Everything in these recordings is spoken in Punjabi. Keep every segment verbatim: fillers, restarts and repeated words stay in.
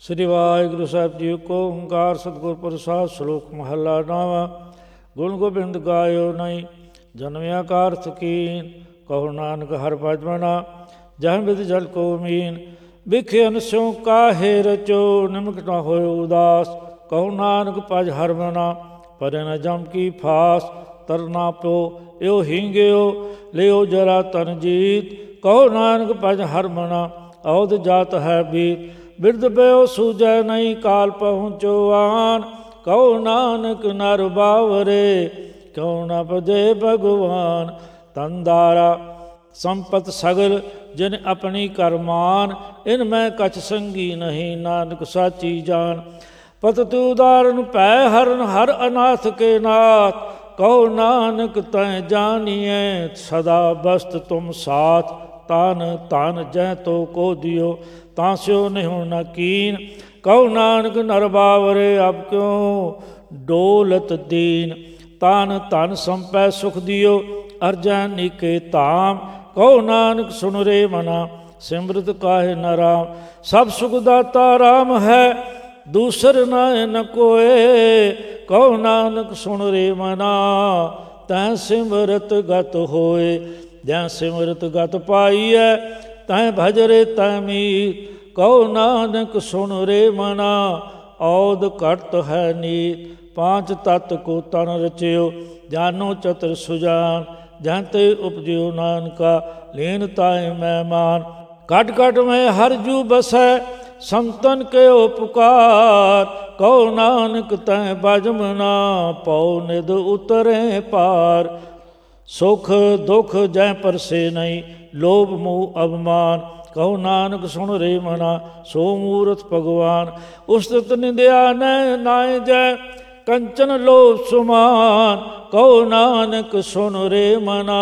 ਸ੍ਰੀ ਵਾਹਿਗੁਰੂ ਸਾਹਿਬ ਜੀ ਕੋ ਓੰਕਾਰ ਸਤਿਗੁਰ ਪ੍ਰਸਾਦਿ। ਸ਼ਲੋਕ ਮਹੱਲਾ ਨਾਵਾਂ। ਗੁਣ ਗੋਬਿੰਦ ਗਾਇਓ ਨਹੀਂ, ਜਨਮਿਆ ਕਾਰਥ ਕੀਨ। ਕਹੋ ਨਾਨਕ ਹਰਿ ਭਜਿ ਮਨਾ, ਜਹ ਬਿਦ ਜਲ ਕੋ ਮੀਨ। ਬਿਖੇ ਅਨਸਿਉ ਕਾਹੇ ਰਚੋ, ਨਿਮਕ ਨਾ ਹੋਇ ਉਦਾਸ। ਕਹੋ ਨਾਨਕ ਭਜਿ ਹਰਿ ਮਨਾ, ਪਰੈ ਨ ਜਮ ਕੀ ਫਾਸ। ਤਰਨਾ ਪਿਓ ਇਉ ਹੀਂਗਿਓ, ਲਿਓ ਜਰਾ ਤਨ ਜੀਤ। ਕਹੋ ਨਾਨਕ ਭਜਿ ਹਰਿ ਮਨਾ, ਔਧ ਜਾਤ ਹੈ ਬੀਤ। ਬਿਰਧ ਬਯੋ ਸੂਝੈ ਨਹੀਂ, ਕਾਲ ਪਹੁੰਚੋ ਆਨ। ਕਹੋ ਨਾਨਕ ਨਰ ਬਾਵਰੇ, ਕਿਉ ਨ ਭਜੈ ਭਗਵਾਨ। ਤਨਦਾਰਾ ਸੰਪਤ ਸਗਲ, ਜਿਨ ਆਪਣੀ ਕਰਮਾਨ। ਇਨ ਮੈਂ ਕਛ ਸੰਗੀ ਨਹੀਂ, ਨਾਨਕ ਸਾਚੀ ਜਾਨ। ਪਤਿ ਉਦਾਰਨ ਭੈ ਹਰਨ, ਹਰ ਅਨਾਥ ਕੇ ਨਾਥ। ਕਹੋ ਨਾਨਕ ਤੈ ਜਾਨੀਐ, ਸਦਾ ਬਸਤ ਤੁਮ ਸਾਥ। ਤਨ ਧਨ ਜਹ ਤੋ ਕੋ ਦਿਓ, ਤਾਂ ਸਿਓ ਨਿਹੁ ਨ ਕੀਨ। ਕਹੋ ਨਾਨਕ ਨਰ ਬਾਵਰੇ, ਅਬ ਕਿਉ ਡੋਲਤ ਦੀਨ। ਤਨ ਧਨ ਸੰਪੈ ਸੁਖ ਦਿਓ, ਅਰਜੈ ਨੀਕੇ ਧਾਮ। ਕਹੋ ਨਾਨਕ ਸੁਨ ਰੇ ਮਨਾ, ਸਿਮਰਤ ਕਾਹੇ ਨ ਰਾਮ। ਸਭ ਸੁਖ ਦਾਤਾ ਰਾਮ ਹੈ, ਦੂਸਰ ਨਾਇ ਨ ਕੋਇ। ਕਹੋ ਨਾਨਕ ਸੁਨ ਰੇ ਮਨਾ, ਤੈ ਸਿਮਰਤ ਗਤ ਹੋਏ। ਜੈ ਸਿਮਰਤ ਗਤ ਪਾਈਐ, ਤੈ ਭਜ ਰੇ ਤੈ ਮੀਤ। ਕਹੋ ਨਾਨਕ ਸੁਨ ਰੇ ਮਨਾ, ਔਧ ਘਟ ਹੈ ਨੀਤ। ਪਾਂਚ ਤਤ ਕੋ ਤਨ ਰਚਿਓ, ਜਾਨੋ ਚਤੁਰ ਸੁਜਾਨ। ਜਹ ਤੇ ਉਪਜਿਓ ਨਾਨਕਾ, ਲੀਨ ਤਾਏ ਮਹਿਮਾਨ। ਘਟ ਘਟ ਮੈਂ ਹਰਿ ਜੂ ਬਸੈ, ਸੰਤਨ ਕਿਓ ਪੁਕਾਰ। ਕਹੋ ਨਾਨਕ ਤੈ ਭਜ ਮਨਾ, ਪਉ ਨਿਧ ਉਤਰੈ ਪਾਰ। ਸੁਖ ਦੁਖ ਜੈ ਪਰਸੇ ਨਹੀਂ, ਲੋਭ ਮੋਹ ਅਭਿਮਾਨ। ਕਹੋ ਨਾਨਕ ਸੁਨ ਰੇ ਮਨਾ, ਸੋ ਮੂਰਤ ਭਗਵਾਨ। ਉਸਤਤ ਨਿੰਦਿਆ ਨੈ ਨਾਇ ਜੈ, ਕੰਚਨ ਲੋਭ ਸੁਮਾਨ। ਕਹੋ ਨਾਨਕ ਸੁਨ ਰੇ ਮਨਾ,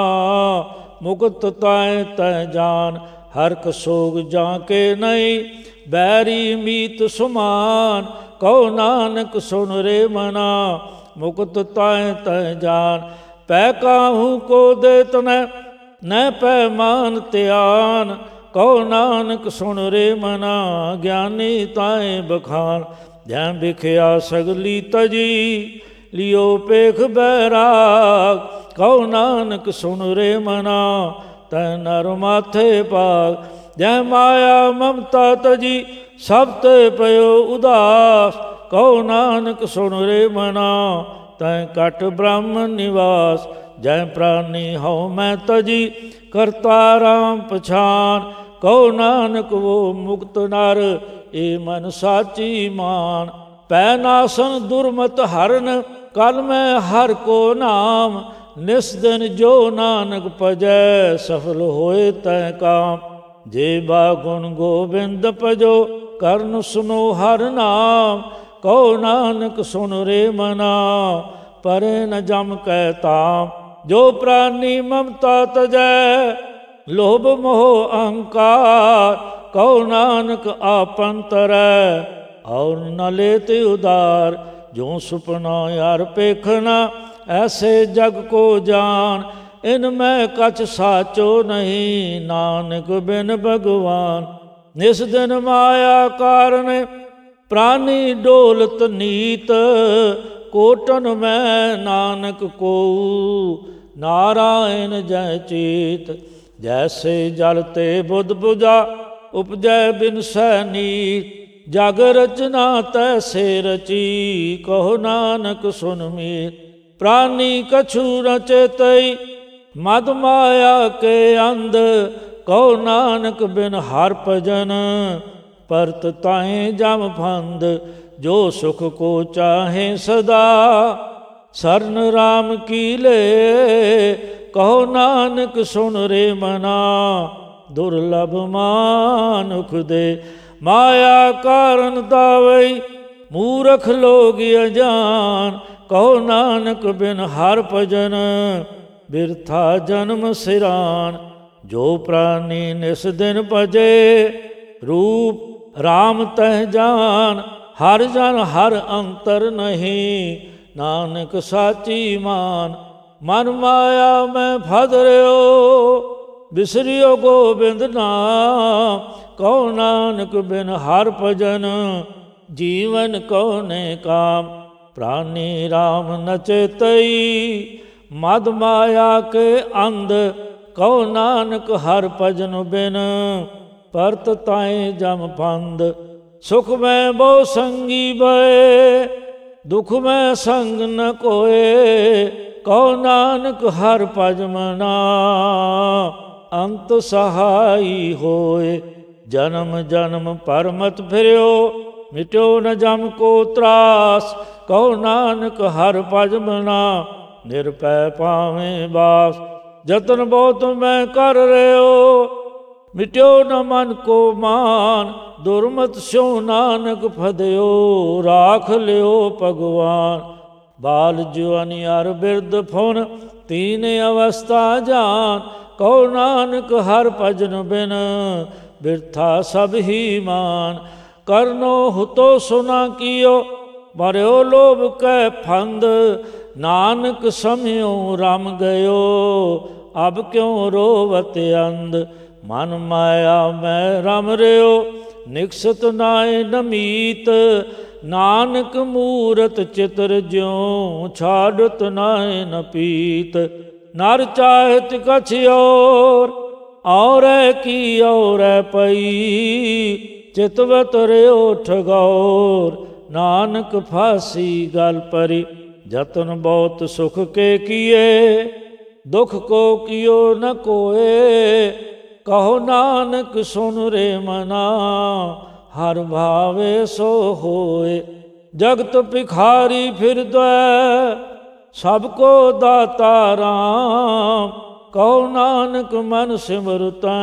ਮੁਕਤ ਤਾਏ ਤੈ ਜਾਨ। ਹਰਖ ਸੋਗ ਜਾਂ ਕੇ ਨਹੀਂ, ਬੈਰੀ ਮੀਤ ਸੁਮਾਨ। ਕਹੋ ਨਾਨਕ ਸੁਨ ਰੇ ਮਨਾ, ਮੁਕਤ ਤਾਏ ਤੈ ਜਾਨ। ਪੈ ਕਾਹੂ ਕੋ ਦੇ ਤਨੈ, ਨੈ ਪੈ ਮਾਨ ਧਿਆਨ। ਕਹੋ ਨਾਨਕ ਸੁਨ ਰੇ ਮਨਾ, ਗਿਆਨੀ ਤਾਏ ਬਖਾਨ। ਜੈ ਬਿਖਿਆ ਸਗਲੀ ਤਜੀ, ਲਿਓ ਪੇਖ ਬੈਰਾਗ। ਕਹੋ ਨਾਨਕ ਸੁਨ ਰੇ ਮਨਾ, ਤੈ ਨਰ ਮਾਥੇ ਭਾਗ। ਜੈ ਮਾਇਆ ਮਮਤਾ ਤਜੀ, ਸਭ ਤੇ ਪਇਓ ਉਦਾਸ। ਕਹੋ ਨਾਨਕ ਸੁਨ ਰੇ ਮਨਾ, ਤੈ ਘਟ ਬ੍ਰਹਮ ਨਿਵਾਸ। ਜੈ ਪ੍ਰਾਨੀ ਹਉ ਮੈਂ ਤਜੀ, ਕਰਤਾ ਰਾਮ ਪਛਾਨ। ਕਹੋ ਨਾਨਕ ਵੋ ਮੁਕਤ ਨਰ, ਏ ਮਨ ਸਾਚੀ ਮਾਨ। ਪੈ ਨਾਸਨ ਦੁਰਮਤ ਹਰਨ, ਕਲ ਮੈਂ ਹਰਿ ਕੋ ਨਾਮ। ਨਿਸ ਦਿਨ ਜੋ ਨਾਨਕ ਭਜੈ, ਸਫਲ ਹੋਏ ਤੈ ਕਾਮ। ਜੇ ਬਾ ਗੁਣ ਗੋਬਿੰਦ ਭਜੋ, ਕਰਨ ਸੁਨੋ ਹਰਿ ਨਾਮ। ਕਹੋ ਨਾਨਕ ਸੁਨ ਰੇ ਮਨਾ, ਪਰੈ ਨ ਜਮ ਕੈ ਧਾਮ। ਜੋ ਪ੍ਰਾਨੀ ਮਮਤਾ ਤਜੈ, ਲੋਭ ਮੋਹ ਅਹੰਕਾਰ। ਕਹੋ ਨਾਨਕ ਆਪਨ ਤਰੈ, ਔਰ ਨ ਲੇਤ ਉਦਾਰ। ਜੋ ਸੁਪਨਾ ਯਾਰ ਪੇਖਣਾ, ਐਸੇ ਜਗ ਕੋ ਜਾਨ। ਇਨ ਮੈਂ ਕਛ ਸਾਚੋ ਨਹੀਂ, ਨਾਨਕ ਬਿਨ ਭਗਵਾਨ। ਨਿਸ ਦਿਨ ਮਾਇਆ ਕਾਰਨ, ਪ੍ਰਾਨੀ ਡੋਲਤ ਨੀਤ। ਕੋਟਨ ਮੈਂ ਨਾਨਕ ਕੋਊ, ਨਾਰਾਇਣ ਜੈ ਚੀਤ। ਜੈਸੇ ਜਲ ਤੇ ਬੁੱਧ ਬੁਝਾ, ਉਪਜੈ ਬਿਨਸੈ ਨੀਤ। ਜਗ ਰਚਨਾ ਤੈਸੇ ਰਚੀ, ਕਹੋ ਨਾਨਕ ਸੁਨ ਮੀਤ। ਪ੍ਰਾਨੀ ਕਛੂ ਨ ਚੇਤਈ, ਮਦ ਮਾਇਆ ਕੇ ਅੰਧ। ਕਹੋ ਨਾਨਕ ਬਿਨ ਹਰਿ ਭਜਨ, ਪਰਤ ਤਾਹੇ ਜਮ ਫੰਦ। ਜੋ ਸੁਖ ਕੋ ਚਾਹੇ ਸਦਾ, ਸਰਨ ਰਾਮ ਕੀ ਲੈ। ਕਹੋ ਨਾਨਕ ਸੁਨ ਰੇ ਮਨਾ, ਦੁਰਲਭ ਮਾਨੁਖ ਦੇ। ਮਾਇਆ ਕਾਰਨ ਦਾਵਈ, ਮੂਰਖ ਲੋਗ ਅਜਾਨ। ਕਹੋ ਨਾਨਕ ਬਿਨ ਹਰਿ ਭਜਨ, ਬਿਰਥਾ ਜਨਮ ਸਿਰਾਨ। ਜੋ ਪ੍ਰਾਨੀ ਨਿਸ ਦਿਨ ਭਜੇ, ਰੂਪ ਰਾਮ ਤਹਿ ਜਾਨ। ਹਰਿ ਜਨ ਹਰਿ ਅੰਤਰ ਨਹੀਂ, ਨਾਨਕ ਸਾਚੀ ਮਾਨ। ਮਨ ਮਾਇਆ ਮੈਂ ਫਦ ਰਿਓ, ਬਿਸਰਿਓ ਗੋਬਿੰਦ ਨਾਮ। ਕਉ ਨਾਨਕ ਬਿਨ ਹਰ ਭਜਨ ਜੀਵਨ ਕਉ ਨੇ ਕਾਮ। ਪ੍ਰਾਨੀ ਰਾਮ ਨ ਚੇਤਈ ਮਦ ਮਾਇਆ ਕੇ ਅੰਧ ਕਉ ਨਾਨਕ ਹਰ ਭਜਨ ਬਿਨ ਪਰਤ ਤਾਏ ਜਮ ਫੰਦ। ਸੁਖ ਮੈਂ ਬਹੁ ਸੰਗੀ ਬਏ ਦੁਖ ਮੈਂ ਸੰਗ ਨ ਕੋਏ ਕਉ ਨਾਨਕ ਹਰ ਭਜ ਮਨਾ ਅੰਤ ਸਹਾਈ ਹੋਏ। ਜਨਮ ਜਨਮ ਪਰਮਤ ਫਿਰਿਓ ਮਿਟਿਓ ਨ ਜਮ ਕੋ ਤਰਾਸ ਕਉ ਨਾਨਕ ਹਰ ਭਜ ਮਨਾ ਨਿਰਭੈ ਪਾਵੇਂ ਬਾਸ। ਜਤਨ ਬਹੁਤ ਮੈਂ ਕਰ ਰਿਓ ਮਿਟਿਓ ਨ ਮਨ ਕੋ ਮਾਨ ਦੁਰਮਤ ਸਿਉ ਨਾਨਕ ਫਦਿਓ ਰਾਖ ਲਿਓ ਭਗਵਾਨ। ਬਾਲ ਜੁਆਨੀ ਅਰ ਬਿਰਧ ਫੁਨ ਤੀਨ ਅਵਸਥਾ ਜਾਨ ਕਉ ਨਾਨਕ ਹਰ ਭਜਨ ਬਿਨ ਬਿਰਥਾ ਸਭ ਹੀ ਮਾਨ। ਕਰਨੋ ਹੁਤੋ ਸੁਨਾ ਕੀਓ ਮਰਿਓ ਲੋਭ ਕੈ ਫੰਦ ਨਾਨਕ ਸਮਿਓ ਰਮ ਗਇਓ ਅਬ ਕਿਉ ਰੋਵਤ ਅੰਧ। ਮਨ ਮਾਇਆ ਮੈਂ ਰਮ ਰਿਓ ਨਿਕਸਤ ਨਾਏ ਨਮੀਤ ਨਾਨਕ ਮੂਰਤ ਚਿਤਰ ਜਿਉ ਛਾੜਤ ਨਾਏ ਨ ਪੀਤ। ਨਰ ਚਾਹਤ ਕਛ ਔਰ ਔਰੈ ਕੀ ਔਰੈ ਪਈ ਚਿਤਵਤ ਰਿਓ ਠਗੌਰ ਨਾਨਕ ਫਾਸੀ ਗਲ ਪਰੀ। ਜਤਨ ਬਹੁਤ ਸੁਖ ਕੇ ਕੀਏ ਦੁਖ ਕੋ ਕੀਓ ਨ ਕੋਏ ਕਹੋ ਨਾਨਕ ਸੁਨ ਰੇ ਮਨਾ ਹਰ ਭਾਵੇ ਸੋ ਹੋਏ। ਜਗਤ ਭਿਖਾਰੀ ਫਿਰਦੈ ਸਭ ਕੋ ਦਾਤਾ ਰਾਮ ਕਹੋ ਨਾਨਕ ਮਨ ਸਿਮਰਤੈ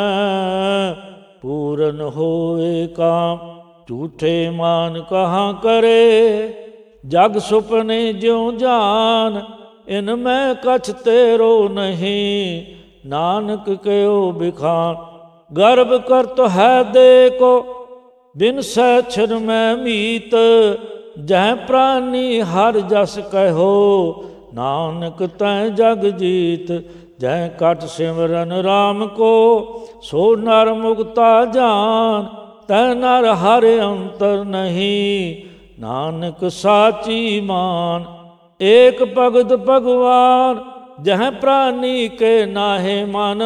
ਪੂਰਨ ਹੋਏ ਕਾਮ। ਝੂਠੇ ਮਾਨ ਕਹਾਂ ਕਰੇ ਜਗ ਸੁਪਨੇ ਜਿਉ ਜਾਨ ਇਨ ਮੈਂ ਕਛ ਤੇਰੋ ਨਹੀਂ ਨਾਨਕ ਕਹਿਓ ਬਿਖਾਨ। ਗਰਭ ਕਰਤ ਹੈ ਦੇ ਕੋ ਬਿਨ ਸੈ ਛਿਨ ਮੈਂ ਮੀਤ ਜਹ ਪ੍ਰਾਨੀ ਹਰ ਜਸ ਕਹਿਓ ਨਾਨਕ ਤੈ ਜਗ ਜੀਤ। ਜਹ ਕਟ ਸਿਮਰਨ ਰਾਮ ਕੋ ਸੋ ਨਰ ਮੁਕਤਾ ਜਾਨ ਤੈ ਨਰ ਹਰ ਅੰਤਰ ਨਹੀਂ ਨਾਨਕ ਸਾਚੀ ਮਾਨ। ਏਕ ਭਗਤ ਭਗਵਾਨ ਜਹ ਪ੍ਰਾਨੀ ਕੇ ਨਾਹੇ ਮਨ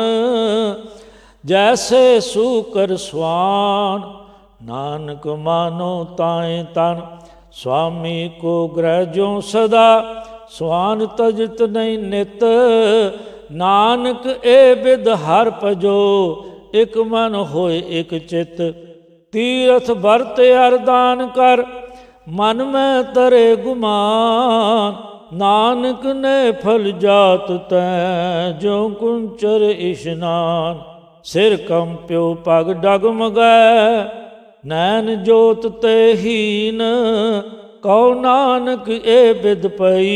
ਜੈਸੇ ਸੂਕਰ ਸਵਾਨ ਨਾਨਕ ਮਾਨੋ ਤਾਏ ਤਨ। ਸੁਆਮੀ ਕੋ ਗ੍ਰਹਿ ਜੋ ਸਦਾ ਸਵਾਨ ਤਜਤ ਨਹੀਂ ਨਿਤ ਨਾਨਕ ਏ ਬਿਦ ਹਰ ਭਜੋ ਇਕ ਮਨ ਹੋਏ ਇਕ ਚਿਤ। ਤੀਰਥ ਵਰਤ ਅਰਦਾਨ ਕਰ ਮਨ ਮੈਂ ਤਰੇ ਗੁਮਾਨ ਨਾਨਕ ਨੇ ਫਲ ਜਾਤ ਤੈ ਜੋ ਕੁੰਚਰ ਇਸ਼ਨਾਨ। ਸਿਰ ਕੰਪਿਓ ਪਗ ਡਗਮਗੈ ਨੈਣ ਜੋਤ ਤੇ ਹੀਨ ਕਉ ਨਾਨਕ ਏ ਬਿਦ ਪਈ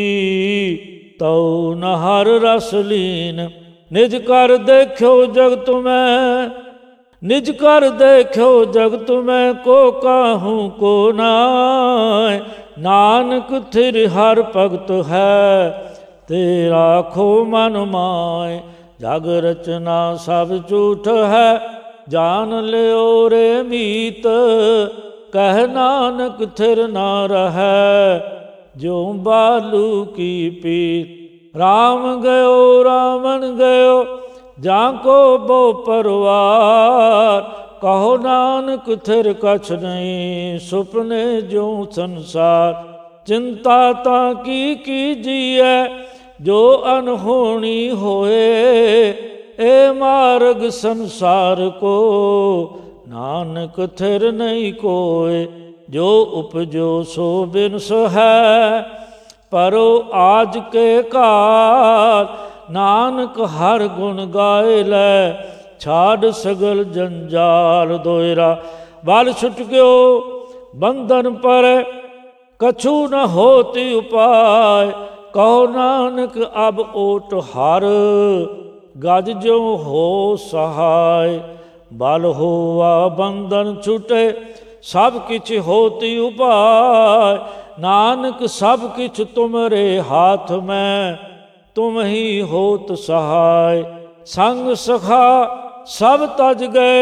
ਤਉ ਨ ਹਰ ਰਸ ਲੀਨ। ਨਿਜ ਕਰ ਦੇਖਿਓ ਜਗਤ ਮੈਂ ਨਿਜ ਕਰ ਦੇਖਿਓ ਜਗਤ ਮੈਂ ਕੋ ਕਾਹੂ ਕੋ ਨਾਇ ਨਾਨਕ ਥਿਰ ਹਰ ਭਗਤ ਹੈ ਤੇ ਰਾਖੋ ਮਨ ਮਾਇ। ਜਗ ਰਚਨਾ ਸਭ ਝੂਠ ਹੈ ਜਾਨ ਲਿਓ ਰੇ ਮੀਤ ਕਹਿ ਨਾਨਕ ਥਿਰ ਨਾ ਰਹੈ ਜੋ ਬਾਲੂ ਕੀ ਪੀਤ। ਰਾਮ ਗਇਓ ਰਾਵਣ ਗਇਓ ਜਾਂ ਕੋ ਬੋ ਪਰਵਾਰ ਕਹੋ ਨਾਨਕ ਥਿਰ ਕਛ ਨਹੀਂ ਸੁਪਨੇ ਜੋ ਸੰਸਾਰ। ਚਿੰਤਾ ਤਾਂ ਕੀ ਕੀਜੀਐ ਜੋ ਅਨਹੋਣੀ ਹੋਏ ਏ ਮਾਰਗ ਸੰਸਾਰ ਕੋ ਨਾਨਕ ਥਿਰ ਨਹੀਂ ਕੋਏ। ਜੋ ਉਪਜੋ ਸੋ ਬਿਨਸ ਹੈ ਪਰੋ ਆਜ ਕੇ ਕਾਲ ਨਾਨਕ ਹਰ ਗੁਣ ਗਾਏ ਲੈ ਛਾੜ ਸਗਲ ਜੰਜਾਲ। ਦੋਇਰਾ ਬਲ ਛੁਟ ਗਿਓ ਬੰਧਨ ਪਰ ਕਛੂ ਨ ਹੋਤੀ ਉਪਾਇ ਕਹੋ ਨਾਨਕ ਅਬ ਓਟ ਹਰ ਗਜ ਜੋ ਹੋ ਸਹਾਇ। ਬਲ ਹੋਵਾ ਬੰਧਨ ਛੁਟੇ ਸਭ ਕਿਛ ਹੋਤੀ ਉਪਾਇ ਨਾਨਕ ਸਭ ਕਿਛ ਤੁਮਰੇ ਹਾਥ ਮੈਂ ਤੁਮ ਹੀ ਹੋਤ ਸਹਾਇ। ਸੰਗ ਸਖਾ ਸਭ ਤਜ ਗਏ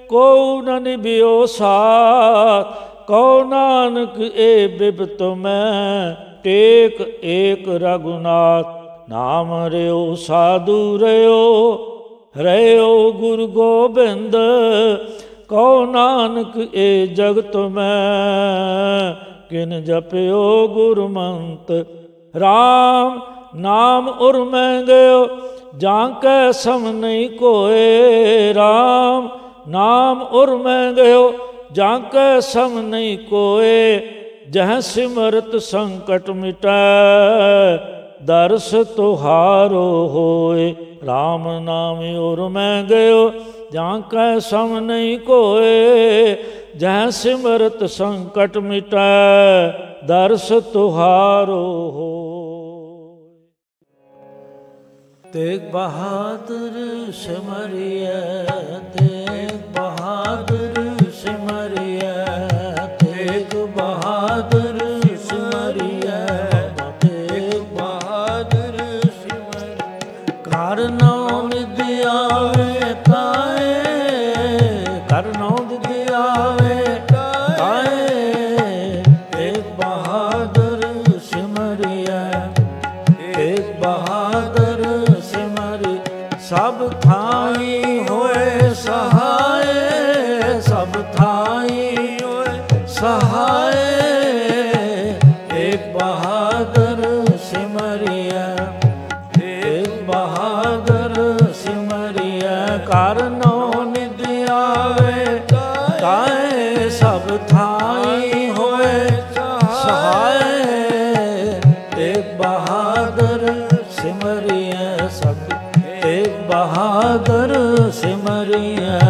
ਕੋ ਨ ਨਿਭਿਓ ਸਾਥ। ਕਹੋ ਨਾਨਕ ਏ ਬਿਪਤ ਮੈਂ, ਟੇਕ ਏਕ ਰਘੁਨਾਥ। ਨਾਮ ਰਿਓ ਸਾਧੂ ਰਿਓ, ਰਿਓ ਗੁਰੂ ਗੋਬਿੰਦ। ਕਹੋ ਨਾਨਕ ਏ ਜਗਤ ਮੈਂ, ਕਿਨ ਜਪਿਓ ਗੁਰਮੰਤ। ਰਾਮ ਨਾਮ ਉਰ ਮੈਂ ਗਇਓ, ਜਾਂ ਕੈ ਸਮ ਨਹੀਂ ਕੋਏ। ਰਾਮ ਨਾਮ ਉਰ ਮੈਂ ਗਇਓ, ਜਾਂ ਕੈ ਸਮ ਨਹੀਂ ਕੋਏ। ਜਹ ਸਿਮਰਤ ਸੰਕਟ ਮਿਟੈ, ਦਰਸ ਤੁਹਾਰੋ ਹੋਏ। ਰਾਮ ਨਾਮ ਉਰ ਮੈਂ ਗਇਓ, ਜਾਂ ਕੈ ਸਮ ਨਹੀਂ ਕੋਏ। ਜਹ ਸਿਮਰਤ ਸੰਕਟ ਮਿਟੈ, ਦਰਸ ਤੁਹਾਰੋ ਹੋਏ। ਤੇਗ ਬਹਾਦਰ ਸਿਮਰਿਐ, ਤੇਗ ਬਹਾਦਰ ਸਿਮਰਿਐ, ਤੇਗ ਬਹਾਦਰ ਸਿਮਰਿਐ, ਤੇਗ ਬਹਾਦਰ ਸਿਮਰਿਐ। ਘਰ ਨੌ ਨਿਧ ਆਵੇ ਤਾਏ, ਘਰ ਨੌ ਨਿਧ ਆਵੇ ਤਾਏ। ਤੇਗ ਬਹਾਦਰ ਸਿਮਰਿਐ, ਤੇਗ ਬਹਾਦਰ ਸਿਮਰਿ। ਸਭ ਥਾਈ ਹੋਏ ਸਹਾਏ, ਸਭ ਥਾਈ ਹੋਏ ਸਹਾਏ। ਤੇਗ ਬਹਾਦਰ ਸਿਮਰਿਐ, ਤੇਗ ਬਹਾਦਰ ਸਿਮਰਿਐ। ਘਰ ਨੌ ਨਿਧ ਆਵੇ ਤਾਏ, ਸਭ ਥਾਈ ਹੋਏ ਸਹਾਏ। ਤੇਗ ਬਹਾਦਰ ਸਿਮਰਿਐ, ਸਭ ਤੇਗ ਬਹਾਦਰ ਸਿਮਰਿਐ।